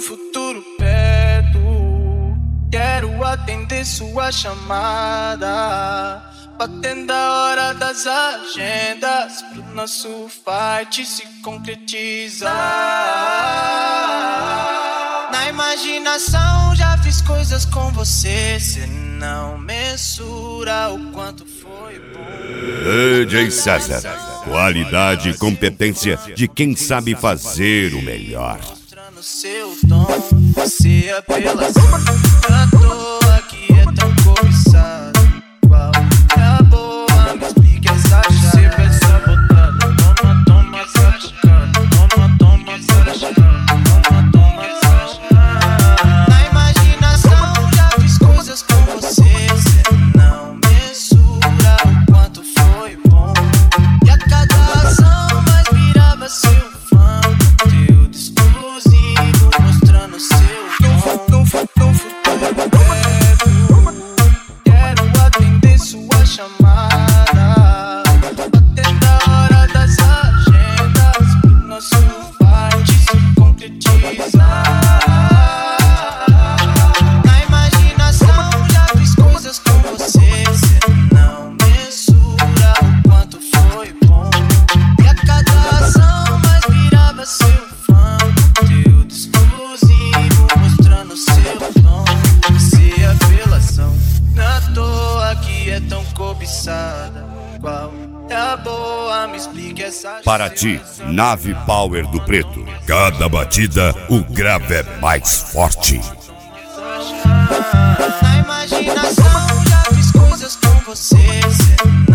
futuro perto, quero atender sua chamada, batendo a hora das agendas, pro nosso fight se concretizar. Na imaginação já fiz coisas com você, cê não mensura o quanto foi bom. DJ César, qualidade e competência de quem sabe fazer o melhor. Mostrando seu tom, você é pelas à toa que é tão cobiçado. Qual é a boa? Me explique essa chave. Você vai sabotado, toma, toma, catucado. Toma, toma, catucado. Toma, toma, catucado. Na imaginação já fiz coisas com você, cê não mensura o quanto foi bom. E a cada ação mais virava seu fã, conteúdo exclusivo mostrando seu tom. No futuro perto, quero atender sua chamada, batendo a hora das agendas, pro nosso fight se concretizar. Na imaginação já fiz coisas com você, cê não mensura o quanto foi bom. E a cada ação mais virava seu fã, conteúdo exclusivo mostrando seu tom. Você é apelação, na toa que é tão cobiçada. Qual é a boa? Me explique essa. Para ti, Nave Power do Preto. Cada batida, o grave é mais forte. Na imaginação já fiz coisas com você, cê